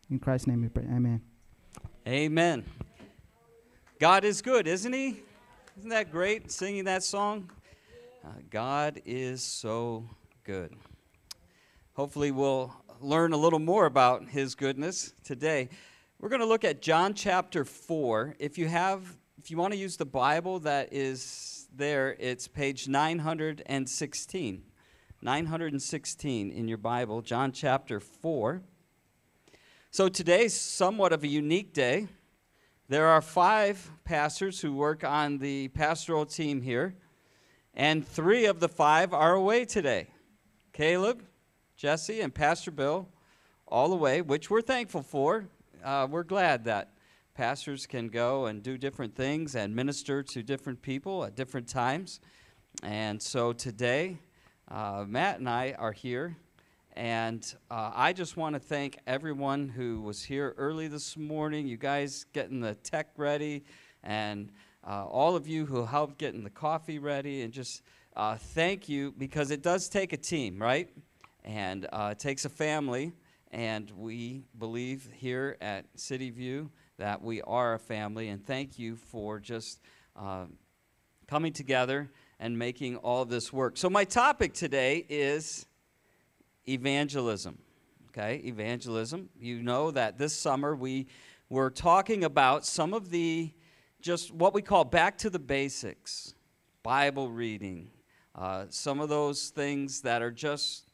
In Christ's name we pray. Amen. Amen. God is good, isn't he? Isn't that great, singing that song? God is so good. Hopefully we'll learn a little more about his goodness today. We're going to look at John chapter 4. If you want to use the Bible that is there, it's page 916. 916 in your Bible, John chapter 4. So today's somewhat of a unique day. There are 5 pastors who work on the pastoral team here, and 3 of the 5 are away today. Caleb, Jesse, and Pastor Bill, all away, which we're thankful for. We're glad that pastors can go and do different things and minister to different people at different times. And so today, Matt and I are here. And I just want to thank everyone who was here early this morning, you guys getting the tech ready, and all of you who helped getting the coffee ready, and just thank you, because it does take a team, right? And it takes a family, and we believe here at City View that we are a family, and thank you for just coming together and making all of this work. So my topic today is evangelism, okay? Evangelism. You know that this summer we were talking about some of the, just what we call back to the basics, Bible reading, some of those things that are just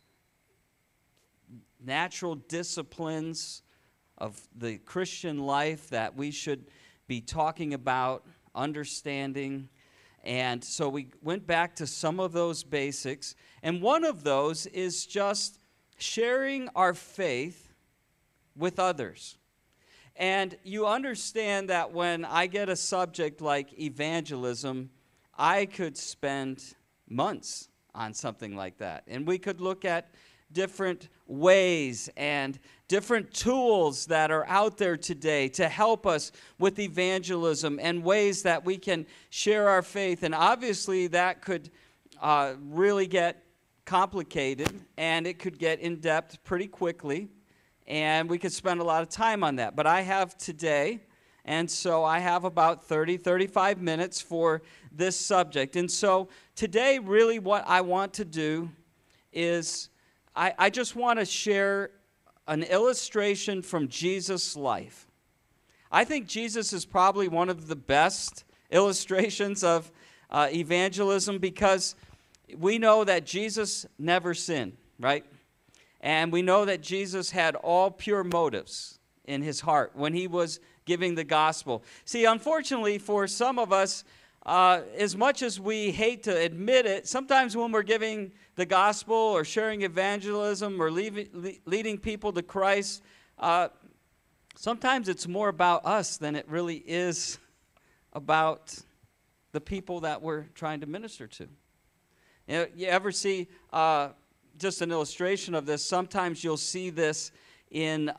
natural disciplines of the Christian life that we should be talking about, understanding. And so we went back to some of those basics, and one of those is just sharing our faith with others. And you understand that when I get a subject like evangelism, I could spend months on something like that. And we could look at different ways and different tools that are out there today to help us with evangelism and ways that we can share our faith. And obviously that could really get complicated, and it could get in-depth pretty quickly, and we could spend a lot of time on that. But I have today, and so I have about 35 minutes for this subject. And so today, really what I want to do is I just want to share an illustration from Jesus' life. I think Jesus is probably one of the best illustrations of evangelism, because we know that Jesus never sinned, right? And we know that Jesus had all pure motives in his heart when he was giving the gospel. See, unfortunately for some of us, as much as we hate to admit it, sometimes when we're giving the gospel or sharing evangelism or leading people to Christ, sometimes it's more about us than it really is about the people that we're trying to minister to. You ever see just an illustration of this? Sometimes you'll see this in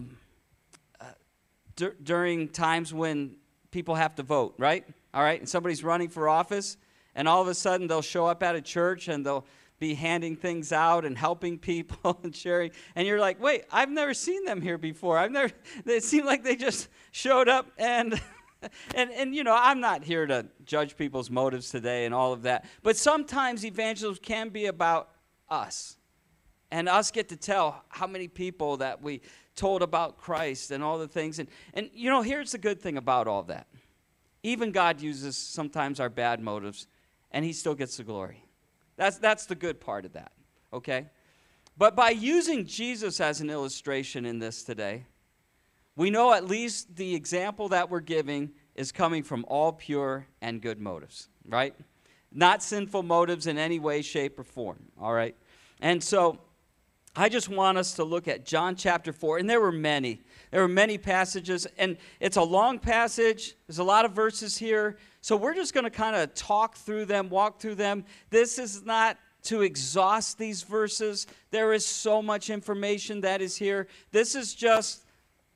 during times when people have to vote, right? All right, and somebody's running for office, and all of a sudden they'll show up at a church and they'll be handing things out and helping people and sharing, and you're like, wait, I've never seen them here before. It seemed like they just showed up and And you know, I'm not here to judge people's motives today and all of that. But sometimes evangelism can be about us. And us get to tell how many people that we told about Christ and all the things. And you know, here's the good thing about all that. Even God uses sometimes our bad motives, and he still gets the glory. That's the good part of that, okay? But by using Jesus as an illustration in this today, we know at least the example that we're giving is coming from all pure and good motives, right? Not sinful motives in any way, shape, or form, all right? And so I just want us to look at John chapter 4, and there were many. There were many passages, and it's a long passage. There's a lot of verses here. So we're just going to kind of talk through them, walk through them. This is not to exhaust these verses. There is so much information that is here. This is just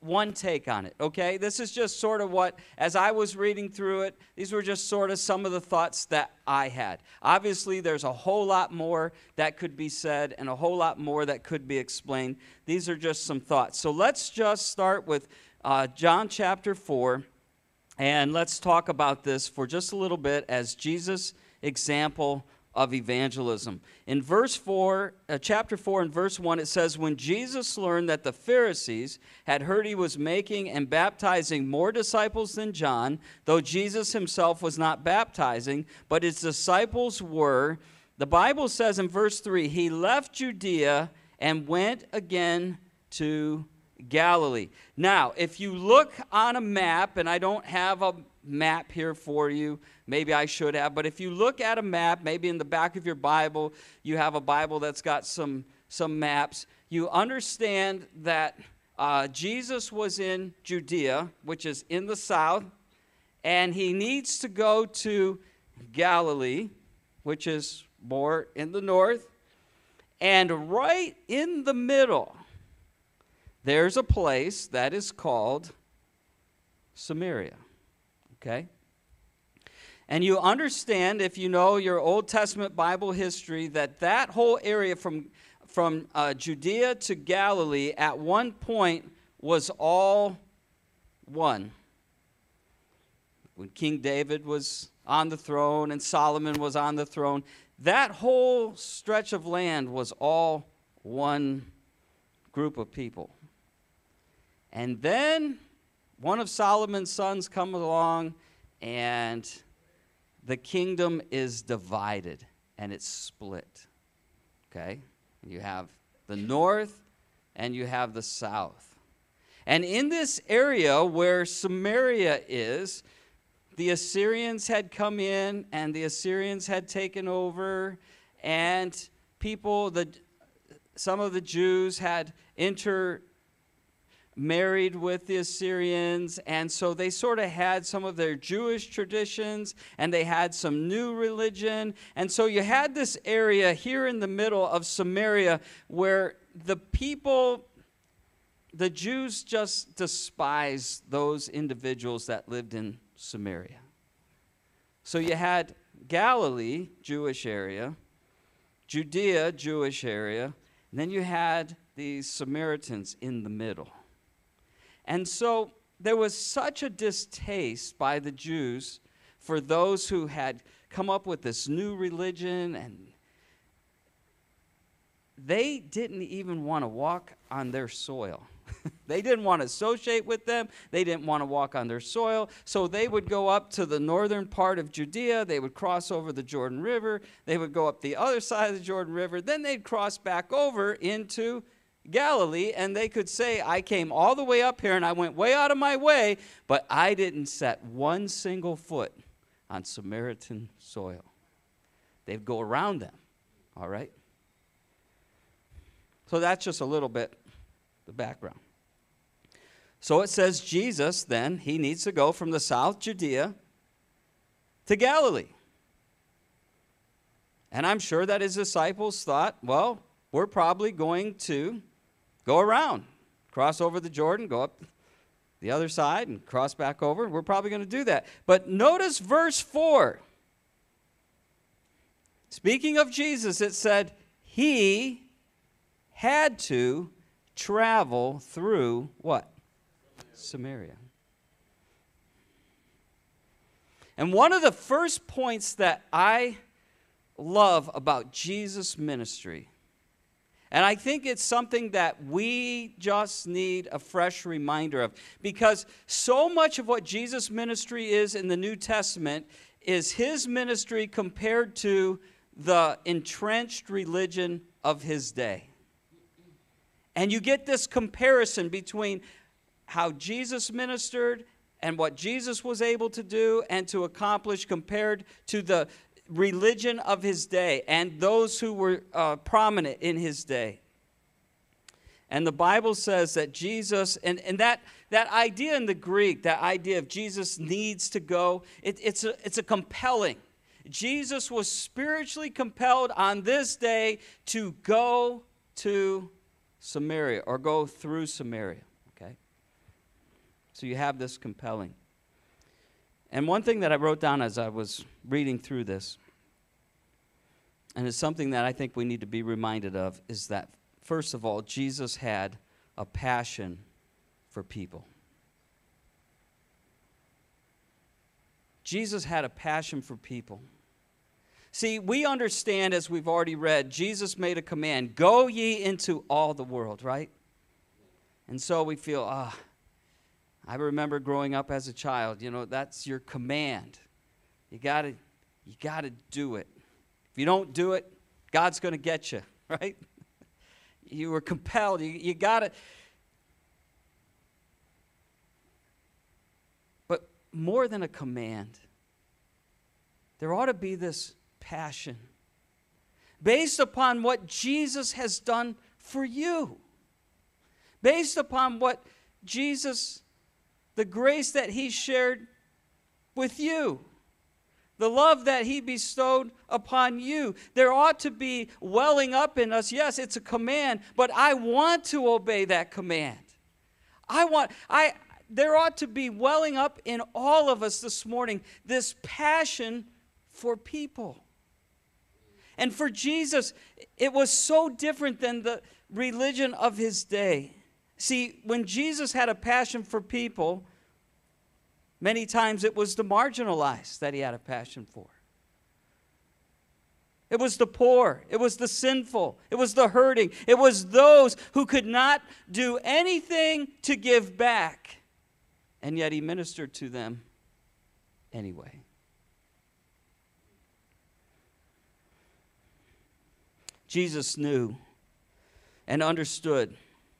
one take on it, okay? This is just sort of what, as I was reading through it, these were just sort of some of the thoughts that I had. Obviously, there's a whole lot more that could be said and a whole lot more that could be explained. These are just some thoughts. So let's just start with John chapter 4, and let's talk about this for just a little bit as Jesus' example of evangelism. In chapter 4 and verse 1, it says, when Jesus learned that the Pharisees had heard he was making and baptizing more disciples than John, though Jesus himself was not baptizing, but his disciples were, the Bible says in verse 3, he left Judea and went again to Galilee. Now, if you look on a map, and I don't have a map here for you, maybe I should have, but if you look at a map, maybe in the back of your Bible, you have a Bible that's got some maps, you understand that Jesus was in Judea, which is in the south, and he needs to go to Galilee, which is more in the north, and right in the middle, there's a place that is called Samaria. Okay? And you understand, if you know your Old Testament Bible history, that whole area from Judea to Galilee at one point was all one. When King David was on the throne and Solomon was on the throne, that whole stretch of land was all one group of people. And then one of Solomon's sons comes along, and the kingdom is divided, and it's split. Okay? You have the north, and you have the south. And in this area where Samaria is, the Assyrians had come in, and the Assyrians had taken over, and some of the Jews had married with the Assyrians, and so they sort of had some of their Jewish traditions, and they had some new religion, and so you had this area here in the middle of Samaria where the Jews just despised those individuals that lived in Samaria. So you had Galilee, Jewish area, Judea, Jewish area, and then you had these Samaritans in the middle. And so there was such a distaste by the Jews for those who had come up with this new religion, and they didn't even want to walk on their soil. They didn't want to associate with them. They didn't want to walk on their soil. So they would go up to the northern part of Judea. They would cross over the Jordan River. They would go up the other side of the Jordan River. Then they'd cross back over into Galilee, and they could say, I came all the way up here and I went way out of my way, but I didn't set one single foot on Samaritan soil. They'd go around them, all right? So that's just a little bit the background. So it says Jesus, then, he needs to go from the south Judea to Galilee. And I'm sure that his disciples thought, well, we're probably going to go around, cross over the Jordan, go up the other side and cross back over. We're probably going to do that. But notice verse 4. Speaking of Jesus, it said he had to travel through what? Samaria. And one of the first points that I love about Jesus' ministry, and I think it's something that we just need a fresh reminder of, because so much of what Jesus' ministry is in the New Testament is his ministry compared to the entrenched religion of his day. And you get this comparison between how Jesus ministered and what Jesus was able to do and to accomplish compared to the religion of his day and those who were prominent in his day. And the Bible says that Jesus, and that idea in the Greek, that idea of Jesus needs to go, it's a compelling. Jesus was spiritually compelled on this day to go to Samaria or go through Samaria. Okay? So you have this compelling. And one thing that I wrote down as I was reading through this, and it's something that I think we need to be reminded of, is that, first of all, Jesus had a passion for people. Jesus had a passion for people. See, we understand, as we've already read, Jesus made a command, go ye into all the world, right? And so we feel, I remember growing up as a child, that's your command. You gotta do it. If you don't do it, God's going to get you, right? You were compelled. You got to. But more than a command, there ought to be this passion based upon what Jesus has done for you, based upon what Jesus, the grace that he shared with you, the love that he bestowed upon you. There ought to be welling up in us. Yes, it's a command, but I want to obey that command. There ought to be welling up in all of us this morning this passion for people. And for Jesus, it was so different than the religion of his day. See, when Jesus had a passion for people, many times it was the marginalized that he had a passion for. It was the poor. It was the sinful. It was the hurting. It was those who could not do anything to give back. And yet he ministered to them anyway. Jesus knew and understood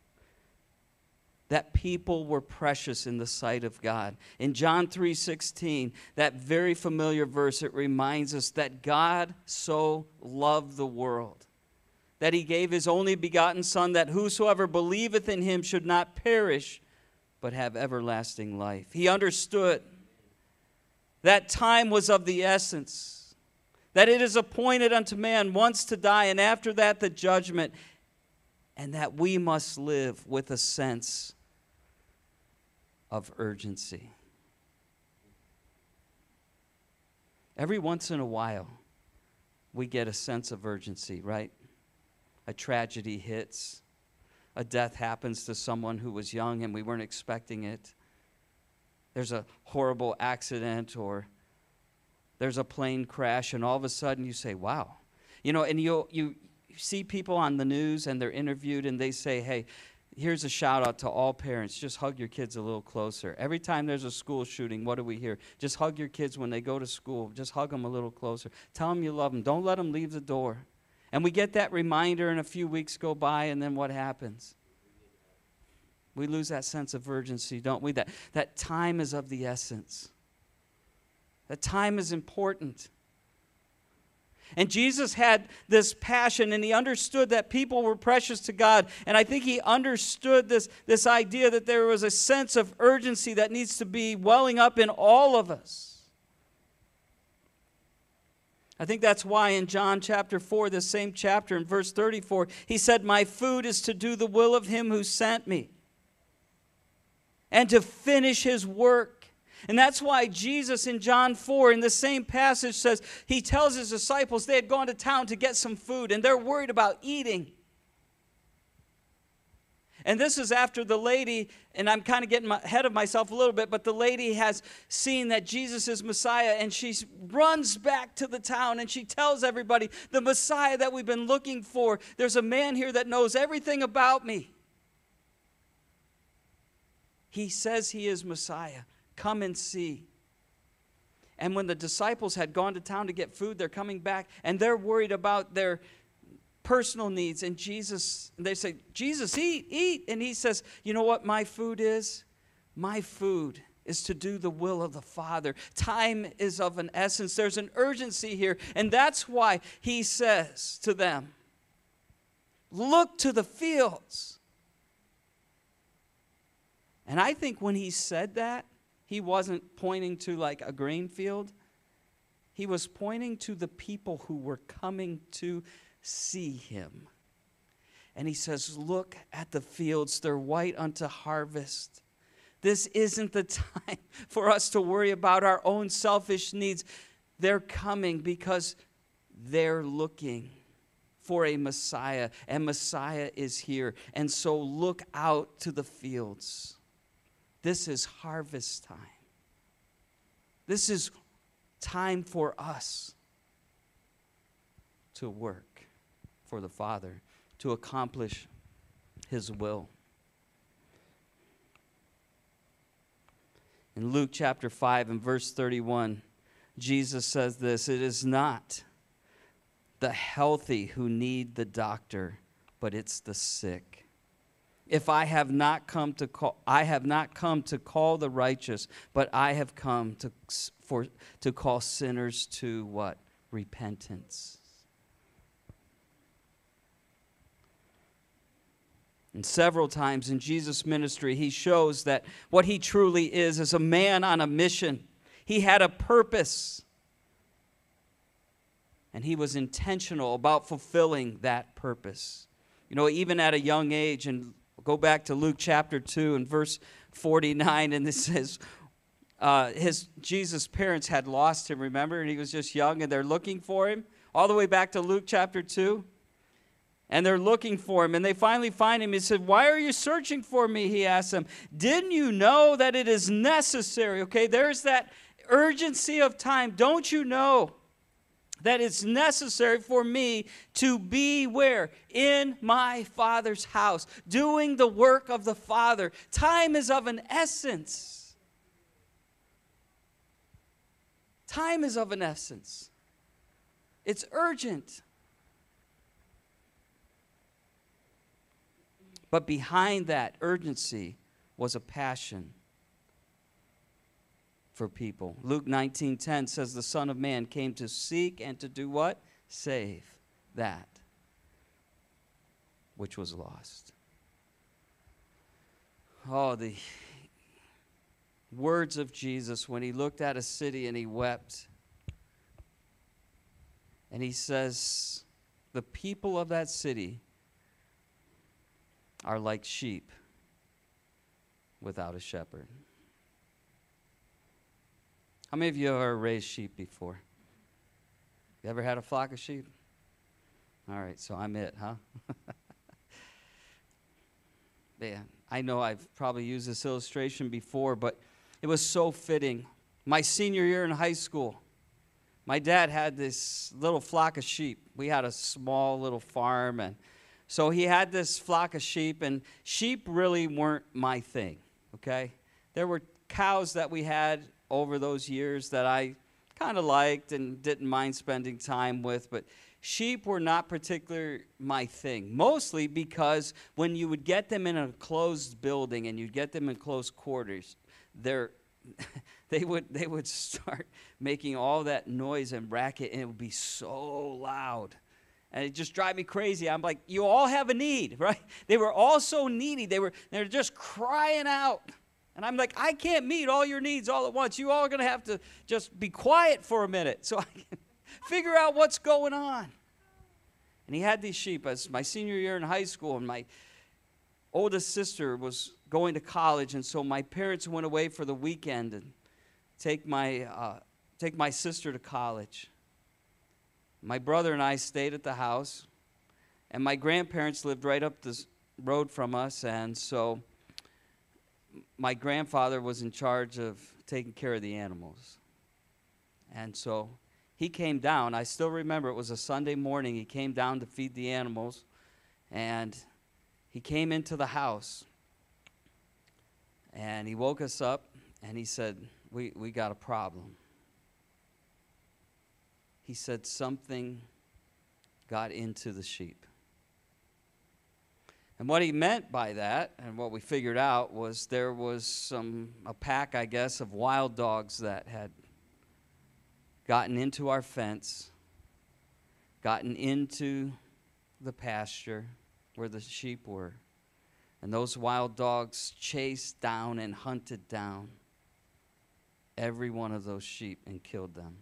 that people were precious in the sight of God. In John 3:16, that very familiar verse, it reminds us that God so loved the world, that he gave his only begotten Son, that whosoever believeth in him should not perish, but have everlasting life. He understood that time was of the essence, that it is appointed unto man once to die, and after that the judgment, and that we must live with a sense of urgency. Every once in a while, we get a sense of urgency, right? A tragedy hits. A death happens to someone who was young and we weren't expecting it. There's a horrible accident, or there's a plane crash, and all of a sudden you say, wow. And you see people on the news and they're interviewed and they say, hey, here's a shout out to all parents. Just hug your kids a little closer. Every time there's a school shooting, what do we hear? Just hug your kids when they go to school. Just hug them a little closer. Tell them you love them. Don't let them leave the door. And we get that reminder, and a few weeks go by, and then what happens? We lose that sense of urgency, don't we? That time is of the essence. That time is important. And Jesus had this passion, and he understood that people were precious to God. And I think he understood this idea that there was a sense of urgency that needs to be welling up in all of us. I think that's why in John chapter 4, the same chapter, in verse 34, he said, my food is to do the will of him who sent me, and to finish his work. And that's why Jesus in John 4, in the same passage, says, he tells his disciples they had gone to town to get some food, and they're worried about eating. And this is after the lady, and I'm kind of getting ahead of myself a little bit, but the lady has seen that Jesus is Messiah, and she runs back to the town, and she tells everybody, the Messiah that we've been looking for, there's a man here that knows everything about me. He says he is Messiah. Come and see. And when the disciples had gone to town to get food, they're coming back, and they're worried about their personal needs. And they say, Jesus, eat. And he says, you know what my food is? My food is to do the will of the Father. Time is of an essence. There's an urgency here. And that's why he says to them, look to the fields. And I think when he said that, he wasn't pointing to like a grain field. He was pointing to the people who were coming to see him. And he says, look at the fields. They're white unto harvest. This isn't the time for us to worry about our own selfish needs. They're coming because they're looking for a Messiah, and Messiah is here. And so look out to the fields. This is harvest time. This is time for us to work for the Father, to accomplish His will. In Luke chapter 5 and verse 31, Jesus says this, "It is not the healthy who need the doctor, but it's the sick. If I have not come to call the righteous, but I have come to call sinners to what? Repentance." And several times in Jesus' ministry, he shows that what he truly is a man on a mission. He had a purpose. And he was intentional about fulfilling that purpose. You know, even at a young age, and go back to Luke chapter 2 and verse 49, and this says, Jesus' parents had lost him, remember? And he was just young, and they're looking for him. All the way back to Luke chapter 2. And they're looking for him, and they finally find him. He said, "Why are you searching for me?" He asked them. "Didn't you know that it is necessary?" Okay, there's that urgency of time. Don't you know that it's necessary for me to be where? In my Father's house, doing the work of the Father. Time is of an essence. Time is of an essence. It's urgent. But behind that urgency was a passion for people. Luke 19:10 says the Son of Man came to seek and to do what? Save that which was lost. Oh, the words of Jesus when he looked at a city and he wept. And he says, the people of that city are like sheep without a shepherd. How many of you have ever raised sheep before? You ever had a flock of sheep? All right, so I'm it, huh? Man, I know I've probably used this illustration before, but it was so fitting. My senior year in high school, my dad had this little flock of sheep. We had a small little farm, and so he had this flock of sheep, and sheep really weren't my thing, okay? There were cows that we had over those years that I kind of liked and didn't mind spending time with, but sheep were not particularly my thing, mostly because when you would get them in a closed building and you'd get them in close quarters, they would start making all that noise and racket, and it would be so loud. And it just drive me crazy. I'm like, you all have a need, right? They were all so needy. They're just crying out. And I'm like, I can't meet all your needs all at once. You all are going to have to just be quiet for a minute so I can figure out what's going on. And he had these sheep as my senior year in high school, and my oldest sister was going to college, and so my parents went away for the weekend and take my sister to college. My brother and I stayed at the house, and my grandparents lived right up this road from us, and so my grandfather was in charge of taking care of the animals. And so he came down. I still remember it was a Sunday morning. He came down to feed the animals, and he came into the house, and he woke us up, and he said, we got a problem. He said something got into the sheep. And what he meant by that, and what we figured out, was there was a pack, I guess, of wild dogs that had gotten into our fence, gotten into the pasture where the sheep were. And those wild dogs chased down and hunted down every one of those sheep and killed them.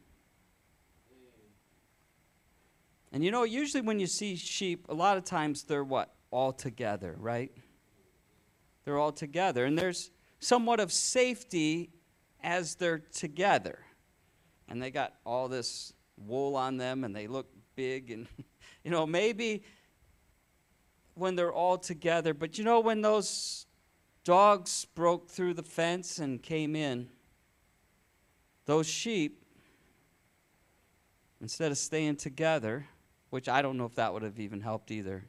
And you know, usually when you see sheep, a lot of times they're what? All together, right? They're all together. And there's somewhat of safety as they're together. And they got all this wool on them, and they look big, and maybe when they're all together. But when those dogs broke through the fence and came in, those sheep, instead of staying together, which I don't know if that would have even helped either,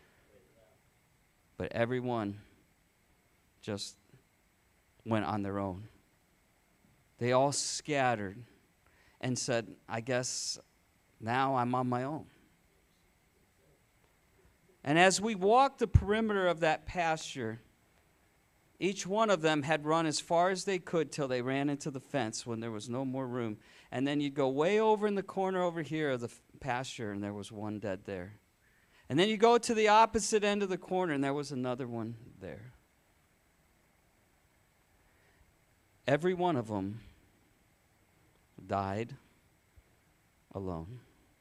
but everyone just went on their own. They all scattered and said, I guess now I'm on my own. And as we walked the perimeter of that pasture, each one of them had run as far as they could till they ran into the fence when there was no more room. And then you'd go way over in the corner over here of the pasture, and there was one dead there. And then you go to the opposite end of the corner, and there was another one there. Every one of them died alone.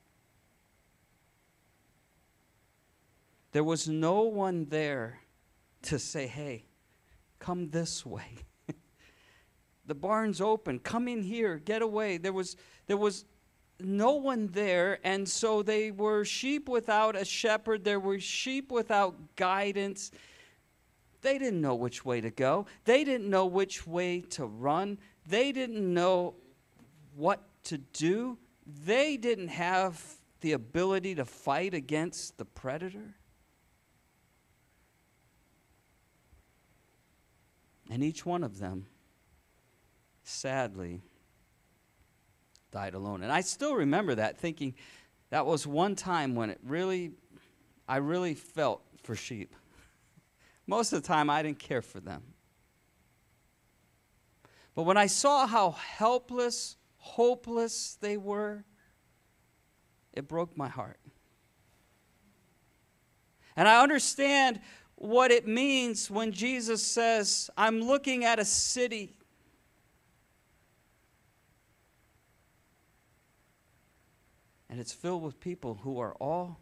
There was no one there to say, hey, come this way. The barn's open. Come in here. Get away. There was no one there, and so they were sheep without a shepherd. There were sheep without guidance. They didn't know which way to go. They didn't know which way to run. They didn't know what to do. They didn't have the ability to fight against the predator. And each one of them, sadly, died alone. And I still remember that, thinking that was one time when I really felt for sheep. Most of the time, I didn't care for them. But when I saw how helpless, hopeless they were, it broke my heart. And I understand what it means when Jesus says, I'm looking at a city and it's filled with people who are all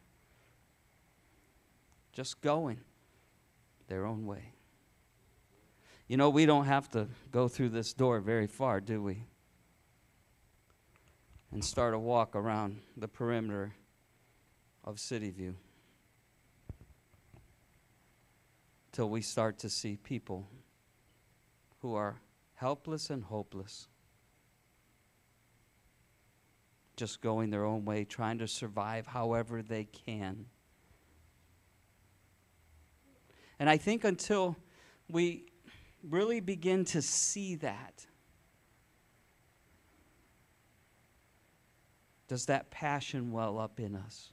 just going their own way. We don't have to go through this door very far, do we? And start a walk around the perimeter of City View till we start to see people who are helpless and hopeless, just going their own way, trying to survive however they can. And I think until we really begin to see that, does that passion well up in us?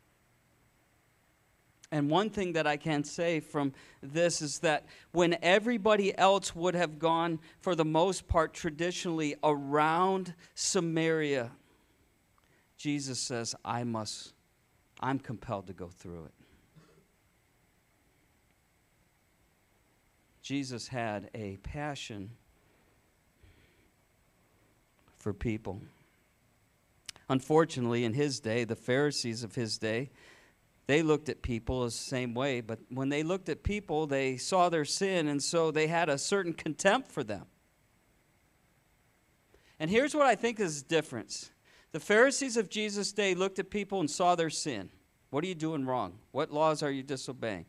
And one thing that I can say from this is that when everybody else would have gone, for the most part, traditionally around Samaria, Jesus says, I'm compelled to go through it. Jesus had a passion for people. Unfortunately, in his day, the Pharisees of his day, they looked at people the same way, but when they looked at people, they saw their sin, and so they had a certain contempt for them. And here's what I think is the difference. The Pharisees of Jesus' day looked at people and saw their sin. What are you doing wrong? What laws are you disobeying?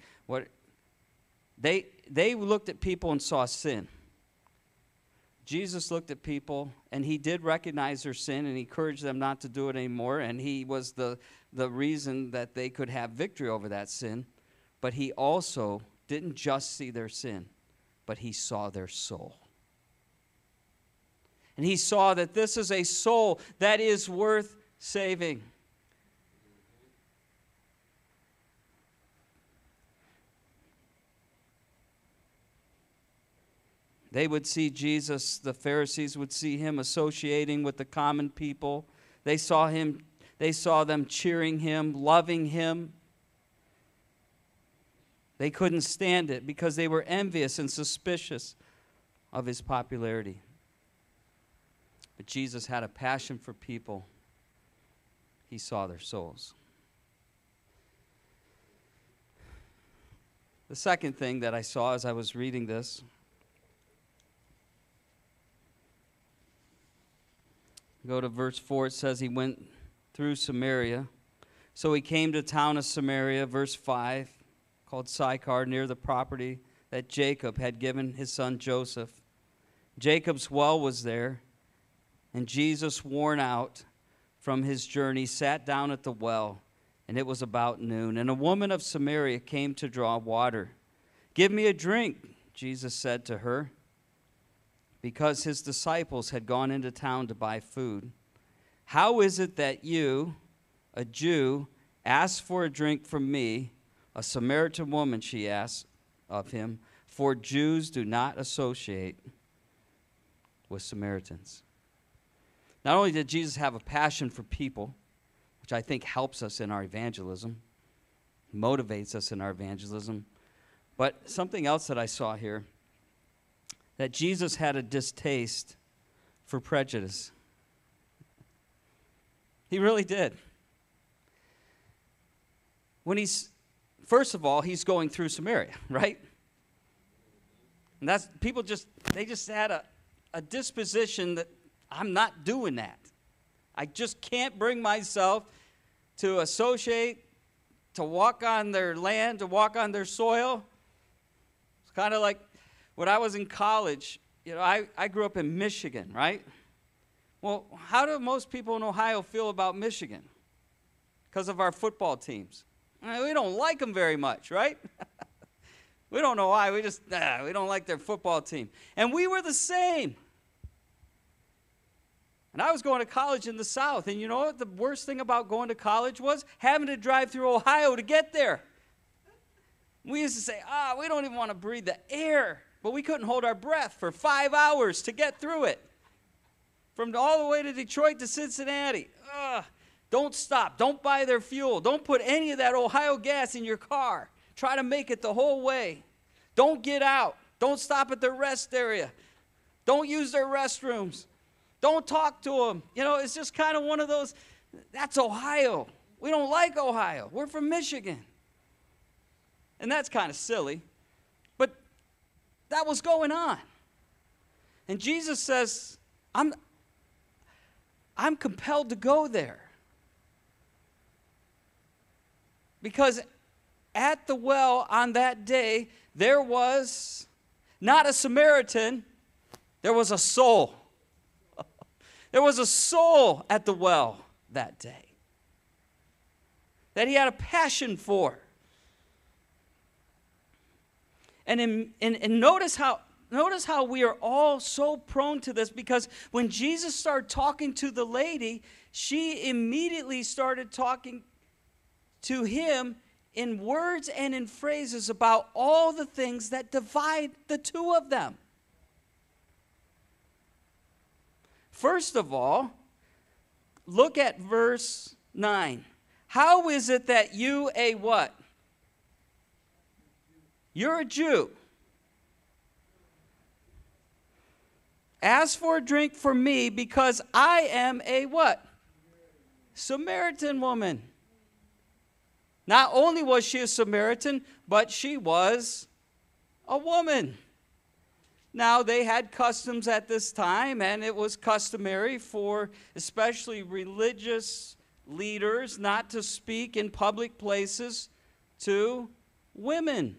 They looked at people and saw sin. Jesus looked at people, and he did recognize their sin, and he encouraged them not to do it anymore, and he was the reason that they could have victory over that sin. But he also didn't just see their sin, but he saw their soul. And he saw that this is a soul that is worth saving. They would see Jesus, the Pharisees would see him associating with the common people. They saw them cheering him, loving him. They couldn't stand it because they were envious and suspicious of his popularity. But Jesus had a passion for people. He saw their souls. The second thing that I saw as I was reading this Go to verse 4. It says he went through Samaria. So he came to the town of Samaria, verse 5, called Sychar, near the property that Jacob had given his son Joseph. Jacob's well was there, and Jesus, worn out from his journey, sat down at the well, and it was about noon. And a woman of Samaria came to draw water. "Give me a drink," Jesus said to her, because his disciples had gone into town to buy food. "How is it that you, a Jew, ask for a drink from me, a Samaritan woman?" she asked of him, "for Jews do not associate with Samaritans." Not only did Jesus have a passion for people, which I think helps us in our evangelism, motivates us in our evangelism, but something else that I saw here, that Jesus had a distaste for prejudice. He really did. First of all, he's going through Samaria, right? And that's, they just had a disposition that I'm not doing that. I just can't bring myself to associate, to walk on their land, to walk on their soil. It's kind of like when I was in college, I grew up in Michigan, right? Well, how do most people in Ohio feel about Michigan? Because of our football teams. We don't like them very much, right? We don't know why. We don't like their football team. And we were the same. And I was going to college in the South. And you know what the worst thing about going to college was? Having to drive through Ohio to get there. We used to say, we don't even want to breathe the air. But we couldn't hold our breath for 5 hours to get through it. From all the way to Detroit to Cincinnati. Don't stop. Don't buy their fuel. Don't put any of that Ohio gas in your car. Try to make it the whole way. Don't get out. Don't stop at their rest area. Don't use their restrooms. Don't talk to them. It's just kind of one of those, that's Ohio. We don't like Ohio. We're from Michigan. And that's kind of silly. But that was going on. And Jesus says, I'm compelled to go there. Because at the well on that day, there was not a Samaritan, there was a soul. There was a soul at the well that day that he had a passion for. And notice how we are all so prone to this, because when Jesus started talking to the lady, she immediately started talking to him in words and in phrases about all the things that divide the two of them. First of all, look at verse 9. How is it that you a what? You're a Jew. Ask for a drink for me because I am a what? Samaritan woman. Not only was she a Samaritan, but she was a woman. Now, they had customs at this time, and it was customary for especially religious leaders not to speak in public places to women.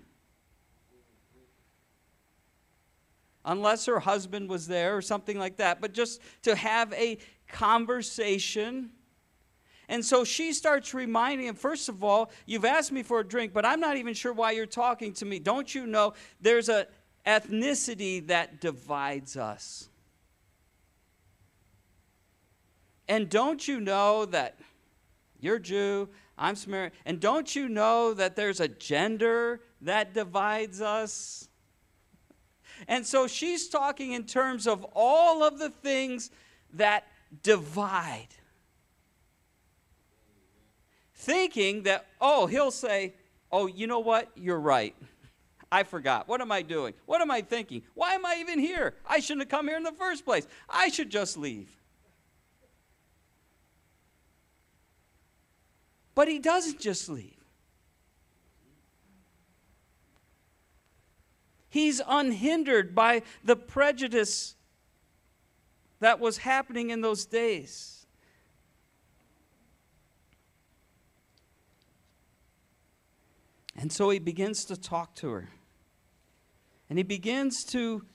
Unless her husband was there or something like that, but just to have a conversation. And so she starts reminding him, first of all, you've asked me for a drink, but I'm not even sure why you're talking to me. Don't you know there's a ethnicity that divides us? And don't you know that you're Jew, I'm Samaritan, and don't you know that there's a gender that divides us? And so she's talking in terms of all of the things that divide. Thinking that, he'll say, you know what, you're right. I forgot. What am I doing? What am I thinking? Why am I even here? I shouldn't have come here in the first place. I should just leave. But he doesn't just leave. He's unhindered by the prejudice that was happening in those days. And so he begins to talk to her. And he begins to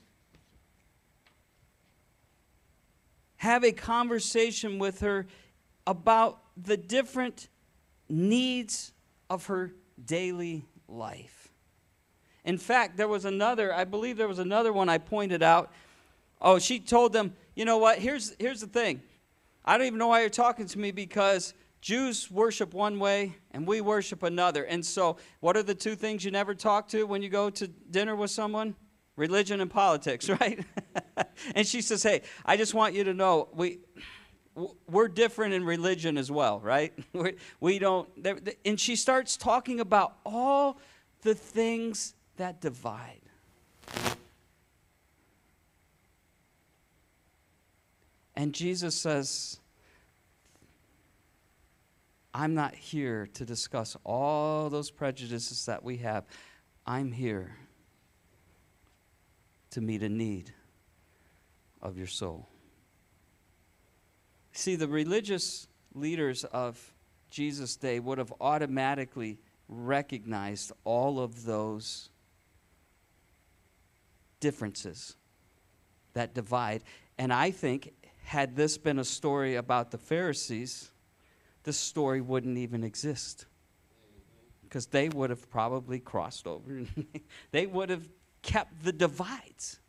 have a conversation with her about the different needs of her daily life. In fact, I believe there was another one I pointed out. Oh, she told them, you know what, here's the thing. I don't even know why you're talking to me, because Jews worship one way and we worship another. And so what are the two things you never talk to when you go to dinner with someone? Religion and politics, right? And she says, hey, I just want you to know, we're different in religion as well, right? We don't, and she starts talking about all the things that divide. And Jesus says, I'm not here to discuss all those prejudices that we have. I'm here to meet a need of your soul. See, the religious leaders of Jesus' day would have automatically recognized all of those differences that divide. And I think, had this been a story about the Pharisees, this story wouldn't even exist, because they would have probably crossed over. They would have kept the divides.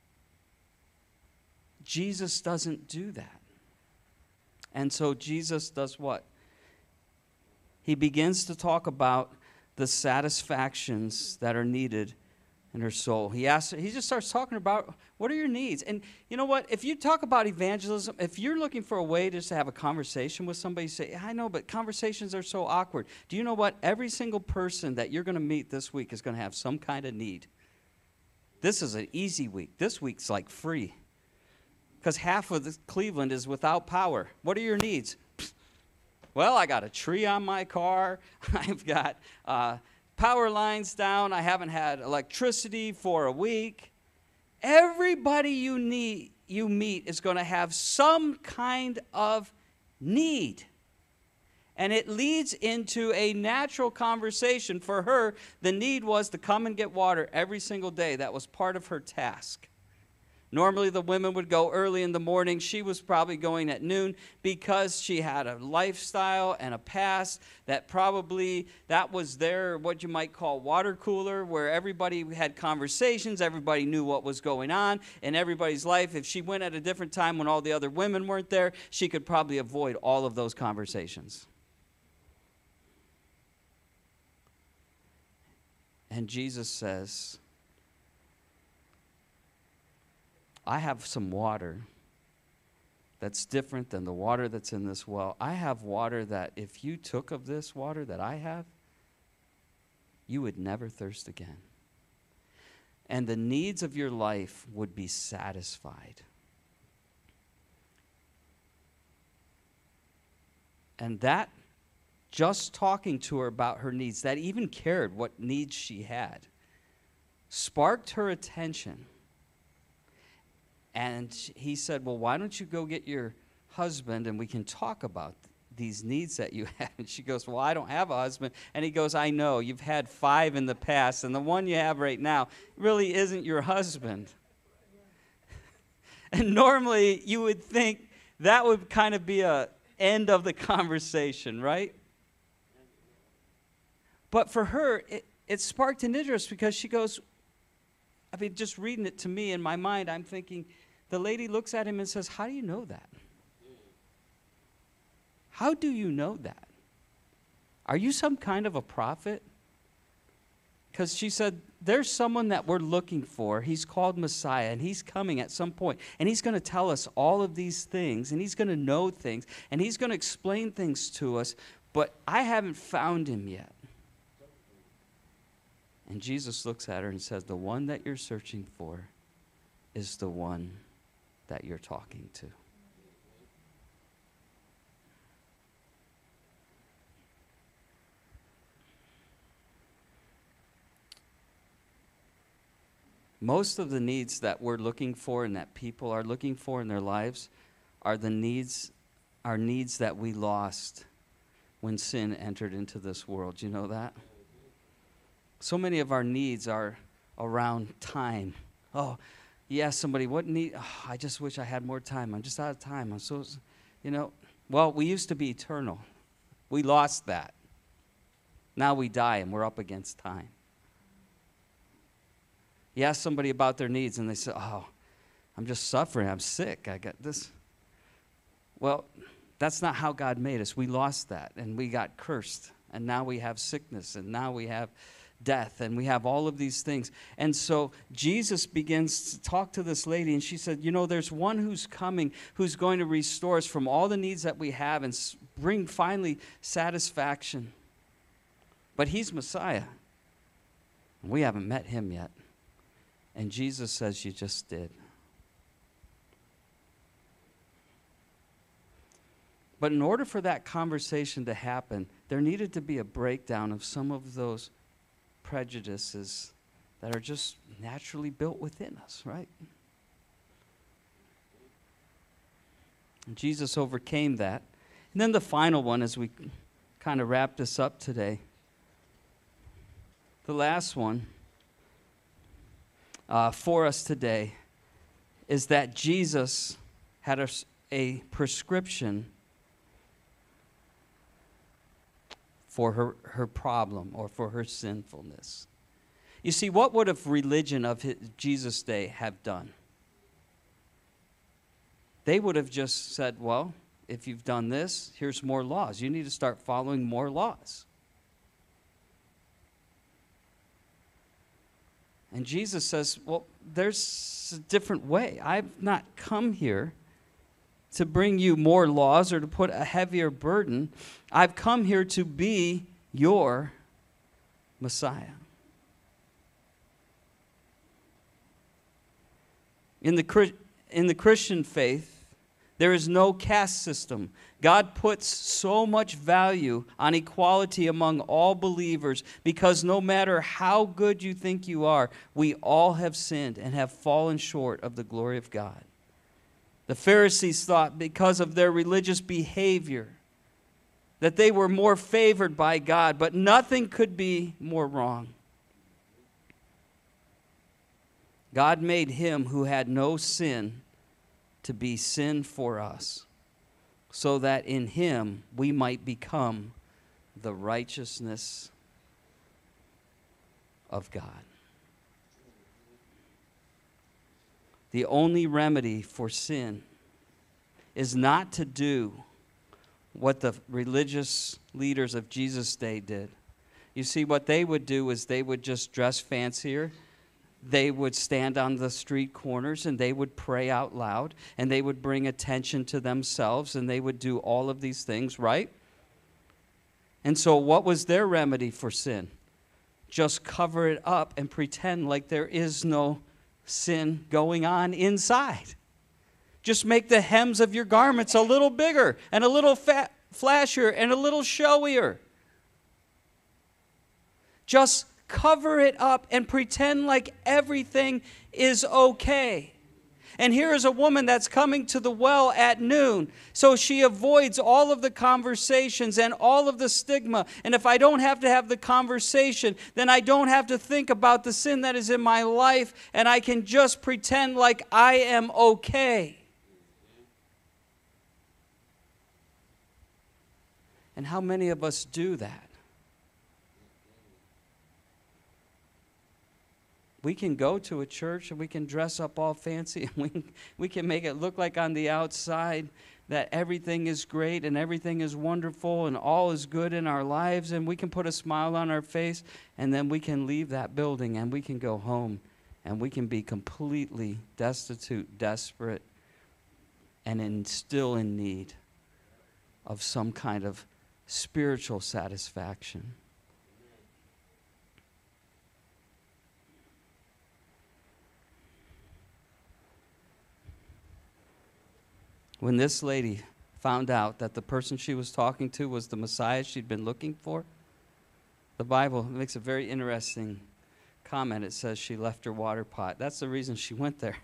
Jesus doesn't do that. And so Jesus does what? He begins to talk about the satisfactions that are needed in her soul. He just starts talking about, what are your needs? And you know what? If you talk about evangelism, if you're looking for a way just to have a conversation with somebody, you say, I know, but conversations are so awkward. Do you know what? Every single person that you're going to meet this week is going to have some kind of need. This is an easy week. This week's like free, because half of Cleveland is without power. What are your needs? Well, I got a tree on my car. I've got power lines down. I haven't had electricity for a week. Everybody you meet is going to have some kind of need. And it leads into a natural conversation. For her, the need was to come and get water every single day. That was part of her task. Normally the women would go early in the morning. She was probably going at noon, because she had a lifestyle and a past that was their, what you might call, water cooler, where everybody had conversations, everybody knew what was going on in everybody's life. If she went at a different time when all the other women weren't there, she could probably avoid all of those conversations. And Jesus says, I have some water that's different than the water that's in this well. I have water that if you took of this water that I have, you would never thirst again. And the needs of your life would be satisfied. And that, just talking to her about her needs, that even cared what needs she had, sparked her attention. And he said, well, why don't you go get your husband and we can talk about these needs that you have? And she goes, well, I don't have a husband. And he goes, I know, you've had 5 in the past, and the one you have right now really isn't your husband. And normally you would think that would kind of be an end of the conversation, right? But for her, it sparked an interest, because she goes, just reading it to me in my mind, I'm thinking, the lady looks at him and says, how do you know that? How do you know that? Are you some kind of a prophet? Because she said, there's someone that we're looking for. He's called Messiah, and he's coming at some point, and he's going to tell us all of these things, and he's going to know things, and he's going to explain things to us, but I haven't found him yet. And Jesus looks at her and says, the one that you're searching for is the one that you're talking to. Most of the needs that we're looking for and that people are looking for in their lives are needs that we lost when sin entered into this world. Do you know that? So many of our needs are around time. Oh, you ask somebody, what need? Oh, I just wish I had more time. I'm just out of time. I'm so, well, we used to be eternal. We lost that. Now we die and we're up against time. You ask somebody about their needs and they say, oh, I'm just suffering. I'm sick. I got this. Well, that's not how God made us. We lost that and we got cursed. And now we have sickness and now we have death and we have all of these things. And so Jesus begins to talk to this lady and she said, there's one who's coming who's going to restore us from all the needs that we have and bring finally satisfaction. But he's Messiah. We haven't met him yet. And Jesus says, you just did. But in order for that conversation to happen, there needed to be a breakdown of some of those prejudices that are just naturally built within us, right? And Jesus overcame that. And then the final one, as we kind of wrap this up today, the last one for us today is that Jesus had a prescription for her problem or for her sinfulness. You see, what would a religion of Jesus' day have done? They would have just said, well, if you've done this, here's more laws. You need to start following more laws. And Jesus says, well, there's a different way. I've not come here to bring you more laws or to put a heavier burden. I've come here to be your Messiah. In the Christian faith, there is no caste system. God puts so much value on equality among all believers because no matter how good you think you are, we all have sinned and have fallen short of the glory of God. The Pharisees thought because of their religious behavior that they were more favored by God, but nothing could be more wrong. God made him who had no sin to be sin for us, so that in him we might become the righteousness of God. The only remedy for sin is not to do what the religious leaders of Jesus' day did. You see, what they would do is they would just dress fancier. They would stand on the street corners and they would pray out loud and they would bring attention to themselves and they would do all of these things, right? And so what was their remedy for sin? Just cover it up and pretend like there is no sin going on inside. Just make the hems of your garments a little bigger and a little flashier and a little showier. Just cover it up and pretend like everything is okay. And here is a woman that's coming to the well at noon. So she avoids all of the conversations and all of the stigma. And if I don't have to have the conversation, then I don't have to think about the sin that is in my life. And I can just pretend like I am okay. And how many of us do that? We can go to a church and we can dress up all fancy and we can make it look like on the outside that everything is great and everything is wonderful and all is good in our lives, and we can put a smile on our face, and then we can leave that building and we can go home and we can be completely destitute, desperate, and still in need of some kind of spiritual satisfaction. When this lady found out that the person she was talking to was the Messiah she'd been looking for, the Bible makes a very interesting comment, it says she left her water pot. That's the reason she went there.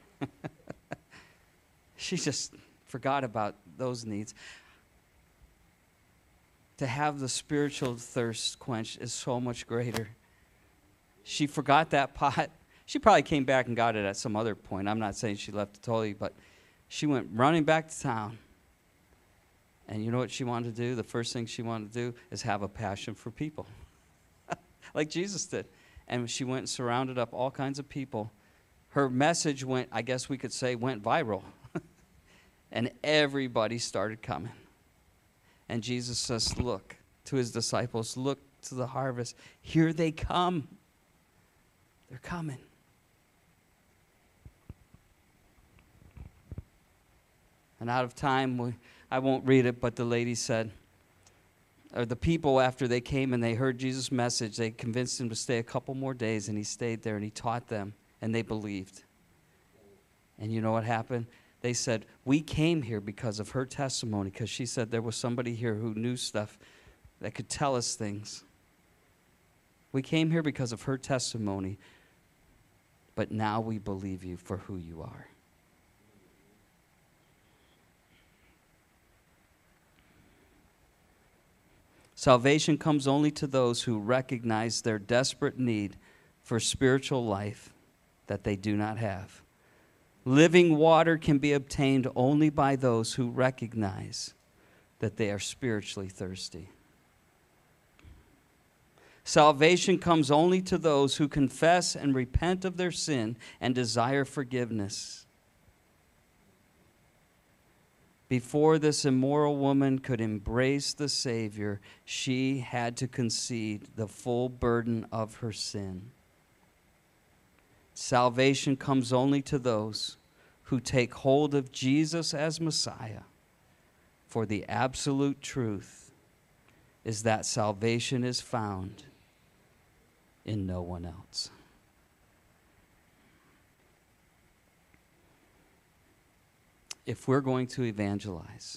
She just forgot about those needs. To have the spiritual thirst quenched is so much greater. She forgot that pot. She probably came back and got it at some other point. I'm not saying she left it totally, but she went running back to town. And you know what she wanted to do? The first thing she wanted to do is have a passion for people, like Jesus did. And she went and surrounded up all kinds of people. Her message went, I guess we could say, went viral. And everybody started coming. And Jesus says, look to his disciples, look to the harvest. Here they come. They're coming. And out of time, I won't read it, but the lady said, or the people, after they came and they heard Jesus' message, they convinced him to stay a couple more days, and he stayed there and he taught them, and they believed. And you know what happened? They said, we came here because of her testimony, because she said there was somebody here who knew stuff that could tell us things. We came here because of her testimony, but now we believe you for who you are. Salvation comes only to those who recognize their desperate need for spiritual life that they do not have. Living water can be obtained only by those who recognize that they are spiritually thirsty. Salvation comes only to those who confess and repent of their sin and desire forgiveness. Before this immoral woman could embrace the Savior, she had to concede the full burden of her sin. Salvation comes only to those who take hold of Jesus as Messiah. For the absolute truth is that salvation is found in no one else. If we're going to evangelize,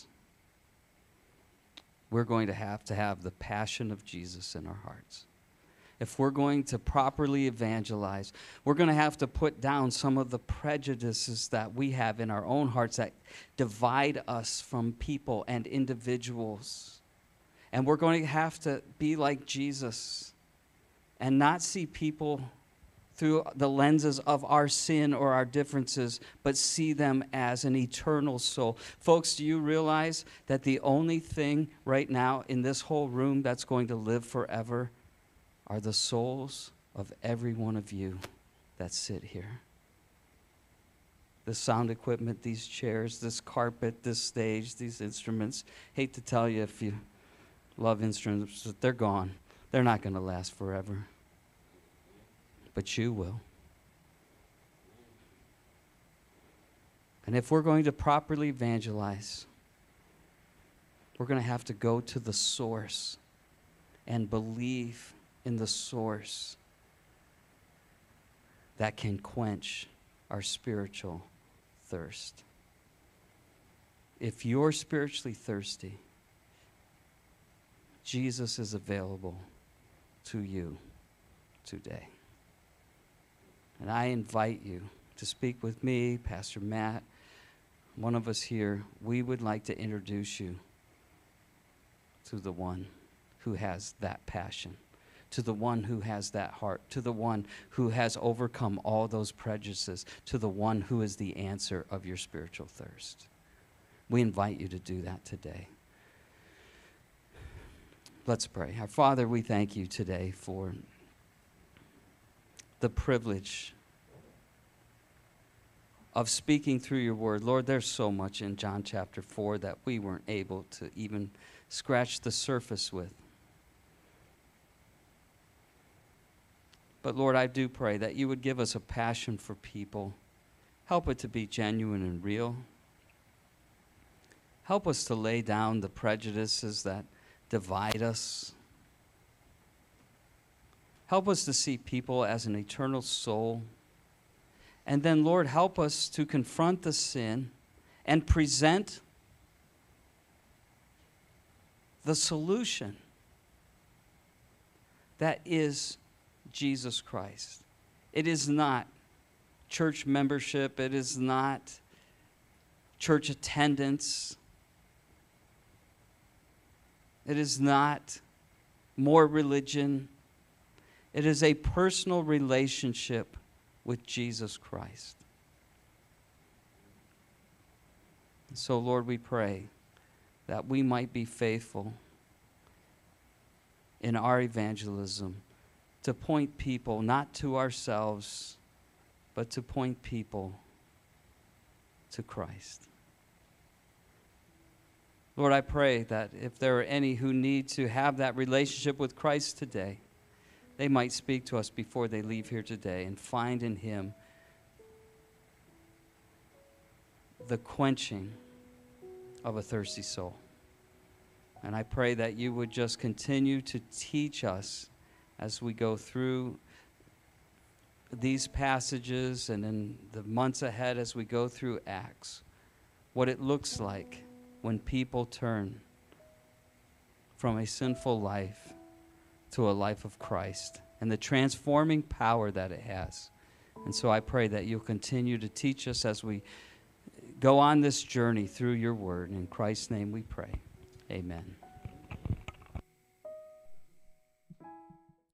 we're going to have the passion of Jesus in our hearts. If we're going to properly evangelize, we're going to have to put down some of the prejudices that we have in our own hearts that divide us from people and individuals. And we're going to have to be like Jesus and not see people through the lenses of our sin or our differences, but see them as an eternal soul. Folks, do you realize that the only thing right now in this whole room that's going to live forever are the souls of every one of you that sit here? The sound equipment, these chairs, this carpet, this stage, these instruments. Hate to tell you if you love instruments, but they're gone. They're not going to last forever. But you will. And if we're going to properly evangelize, we're going to have to go to the source and believe in the source that can quench our spiritual thirst. If you're spiritually thirsty, Jesus is available to you today. And I invite you to speak with me, Pastor Matt, one of us here. We would like to introduce you to the one who has that passion, to the one who has that heart, to the one who has overcome all those prejudices, to the one who is the answer of your spiritual thirst. We invite you to do that today. Let's pray. Our Father, we thank you today for the privilege of speaking through your word. Lord, there's so much in John chapter 4 that we weren't able to even scratch the surface with. But Lord, I do pray that you would give us a passion for people. Help it to be genuine and real. Help us to lay down the prejudices that divide us. Help us to see people as an eternal soul. And then, Lord, help us to confront the sin and present the solution that is Jesus Christ. It is not church membership. It is not church attendance. It is not more religion. It is a personal relationship with Jesus Christ. So, Lord, we pray that we might be faithful in our evangelism to point people not to ourselves, but to point people to Christ. Lord, I pray that if there are any who need to have that relationship with Christ today, they might speak to us before they leave here today and find in Him the quenching of a thirsty soul. And I pray that you would just continue to teach us as we go through these passages and in the months ahead as we go through Acts, what it looks like when people turn from a sinful life to a life of Christ and the transforming power that it has. And so I pray that you'll continue to teach us as we go on this journey through your word. In Christ's name we pray. Amen.